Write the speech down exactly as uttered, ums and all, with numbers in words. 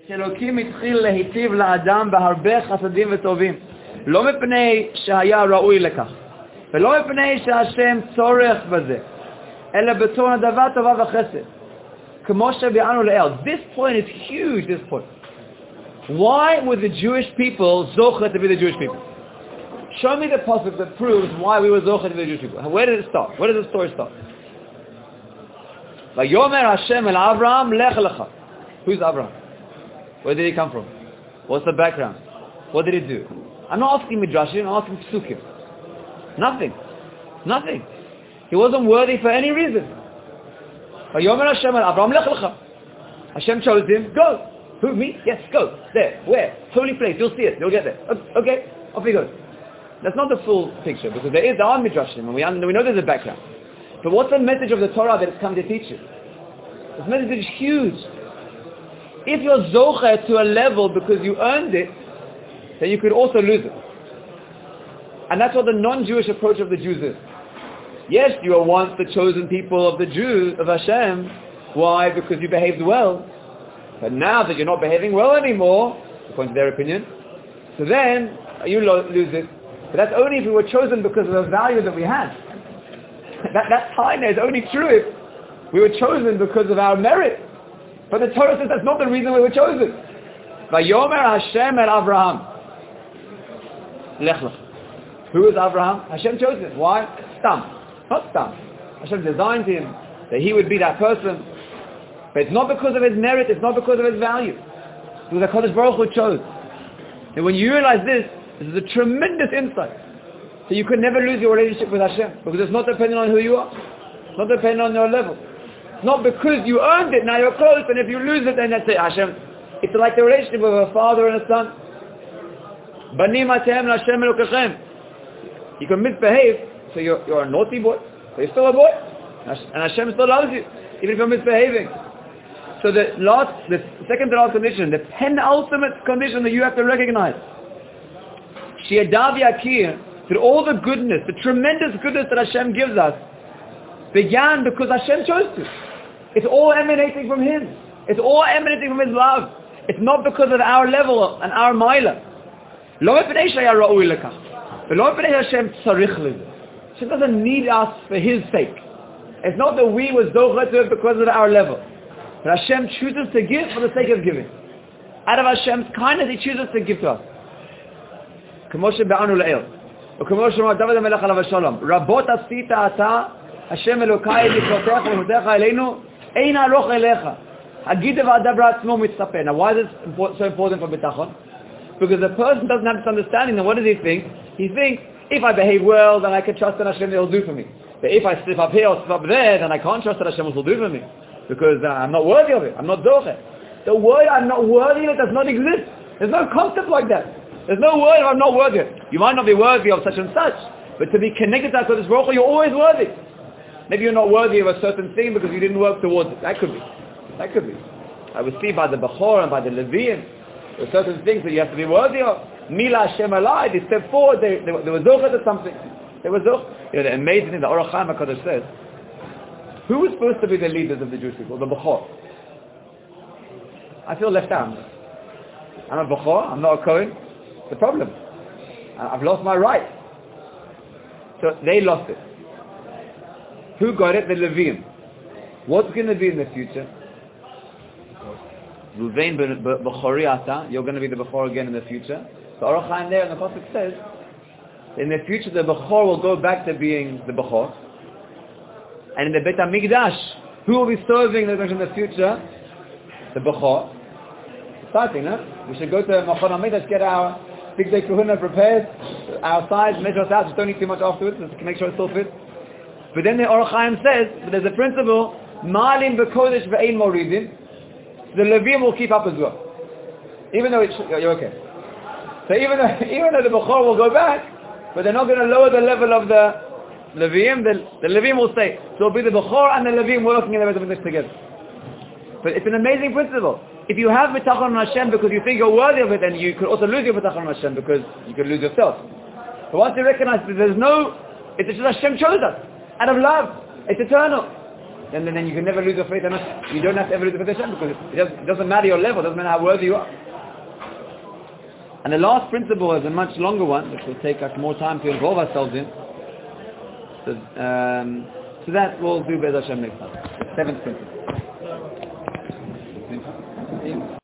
שאלוקים התחיל להיטיב לאדם בהרבה חסדים וטובים, לא מפני שהיה ראוי לכך, ולא מפני שהשם צורך בזה, אלא בתור נדבה טובה וחסד, כמו שביארנו לעיל. This point is huge, this point. Why would the Jewish people zocher to be the Jewish people? Show me the pasuk that proves why we were zocher to be the Jewish people. Where did it start? Where does the story start? Vayomer Hashem el Avraham lech lecha. Who's Avraham? Where did he come from? What's the background? What did he do? I'm not asking midrashim, I'm asking psukim. Nothing. Nothing. He wasn't worthy for any reason. Vayomer Hashem el Avraham lech lecha. Hashem chose him, go. Who, me? Yes, go. There. Where? Holy place. You'll see it. You'll get there. Okay, off he goes. That's not the full picture, because there is, there are midrashim, and we, we know there's a background. But what's the message of the Torah that it's come to teach you? This message is huge. If you're zocher to a level because you earned it, then you could also lose it. And that's what the non-Jewish approach of the Jews is. Yes, you are once the chosen people of the Jews, of Hashem. Why? Because you behaved well. But now that you're not behaving well anymore, according to their opinion, so then you lo- lose it. But that's only if we were chosen because of the value that we had. That, that time is only true if we were chosen because of our merit. But the Torah says that's not the reason we were chosen. Vayomer Hashem el Avraham lech lecha. Who is Avraham? Hashem chose him. Why? Stam. Not stam. Hashem designed him that he would be that person. But it's not because of his merit, it's not because of his value. It was a Kodesh Baruch Hu chose. And when you realize this, this is a tremendous insight. So you could never lose your relationship with Hashem, because it's not dependent on who you are. It's not dependent on your level. It's not because you earned it, now you're close, and if you lose it, then that's it, Hashem. It's like the relationship of a father and a son. Banim atem l'Hashem elokechem. You can misbehave, so you're, you're a naughty boy, but you're still a boy. And Hashem still loves you, even if you're misbehaving. So the last, the second to last condition, the penultimate condition that you have to recognize, She'adav Yakir, that all the goodness, the tremendous goodness that Hashem gives us, began because Hashem chose to. It's all emanating from Him. It's all emanating from His love. It's not because of our level and our milah. Lo mepnei shaya ra'ui lekach. But lo mepnei Hashem tzarich leze. Hashem doesn't need us for His sake. It's not that we were zocher to it because of our level. But Hashem chooses to give for the sake of giving. Out of Hashem's kindness, He chooses to give to us. כמו שבאנו לעיל. וכמו שאמר דוד המלך עליו השלום, רבות עשית אתה, השם אלוקי לקראתך ולהודך אלינו, אין ארוך אליך. הגיד והדבר עצמו מצטפה. Now why is this so important for bitachon? Because the person doesn't have this understanding, then what does he think? He thinks, if I behave well, then I can trust that Hashem will do for me. But if I slip up here or slip up there, then I can't trust that Hashem will do for me. Because uh, I'm not worthy of it. I'm not zocher. The word I'm not worthy of it does not exist. There's no concept like that. There's no word of I'm not worthy. You might not be worthy of such and such, but to be connected to HaKadosh Baruch Hu, you're always worthy. Maybe you're not worthy of a certain thing because you didn't work towards it. That could be. That could be. I would see by the Bechor and by the Leviim, there are certain things that you have to be worthy of. Mila Hashem alai, they stepped forward, they, they, they were zocher to something. They were zocher. You know, the amazing thing, the Orach Chaim HaKadosh says, who was supposed to be the leaders of the Jewish people? The Bechor. I feel left out. I'm a Bechor, I'm not a Kohen. The problem. I've lost my right. So they lost it. Who got it? The Leviim. What's going to be in the future? Ruvain b'chori ata. You're going to be the Bechor again in the future. So Orach Chaim there in the pasuk says, in the future the Bechor will go back to being the Bechor. And in the Beit HaMikdash, who will be serving in the future? The Bechor. Exciting, huh? We should go to Machon HaMikdash, get our big day kahuna prepared, our size, measure us out, just don't eat too much afterwards, just to make sure it still fits. But then the Orach Chaim says, but there's a principle, Ma'alim b'kodesh v'ein moridin, the Leviim will keep up as well. Even though it's, you're okay. So even though, even though the Bechor will go back, but they're not going to lower the level of the Leviim, the, the Leviim will stay. So it'll be the Bechor and the Leviim working in the Beit HaMikdash together. But it's an amazing principle. If you have bitachon on Hashem because you think you're worthy of it, then you could also lose your bitachon on Hashem because you could lose yourself. But once you recognize that there's no, it's just Hashem chose us out of love. It's eternal. then, then you can never lose your faith, and you don't have to ever lose your faith in Hashem, because it doesn't, it doesn't matter your level, it doesn't matter how worthy you are. And the last principle is a much longer one, which will take us more time to involve ourselves in. So, um, so that we'll do Be'ez Hashem next time. The seventh principle.